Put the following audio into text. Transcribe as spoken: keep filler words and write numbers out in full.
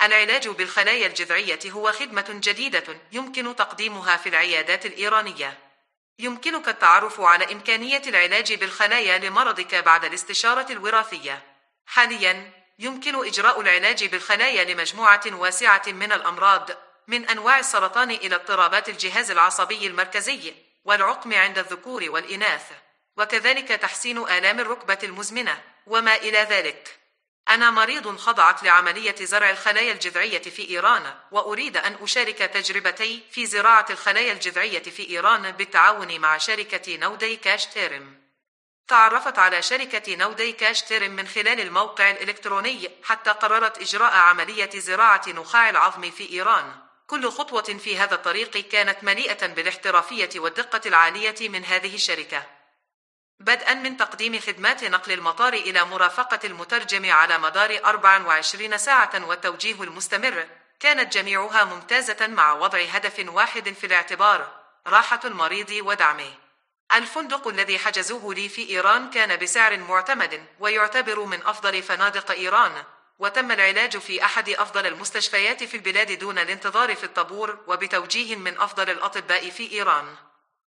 العلاج بالخلايا الجذعية هو خدمة جديدة يمكن تقديمها في العيادات الإيرانية. يمكنك التعرف على إمكانية العلاج بالخلايا لمرضك بعد الاستشارة الوراثية. حالياً، يمكن إجراء العلاج بالخلايا لمجموعة واسعة من الأمراض، من أنواع السرطان إلى اضطرابات الجهاز العصبي المركزي والعقم عند الذكور والإناث، وكذلك تحسين آلام الركبة المزمنة وما إلى ذلك. أنا مريض خضعت لعملية زرع الخلايا الجذعية في إيران، وأريد أن أشارك تجربتي في زراعة الخلايا الجذعية في إيران بالتعاون مع شركة نودي كاش تيرم. تعرفت على شركة نودي كاش تيرم من خلال الموقع الإلكتروني حتى قررت إجراء عملية زراعة نخاع العظم في إيران. كل خطوة في هذا الطريق كانت مليئة بالاحترافية والدقة العالية من هذه الشركة، بدءا من تقديم خدمات نقل المطار إلى مرافقة المترجم على مدار أربع وعشرين ساعة والتوجيه المستمر. كانت جميعها ممتازة مع وضع هدف واحد في الاعتبار: راحة المريض ودعمه. الفندق الذي حجزوه لي في إيران كان بسعر معتمد ويعتبر من أفضل فنادق إيران، وتم العلاج في أحد أفضل المستشفيات في البلاد دون الانتظار في الطابور وبتوجيه من أفضل الأطباء في إيران.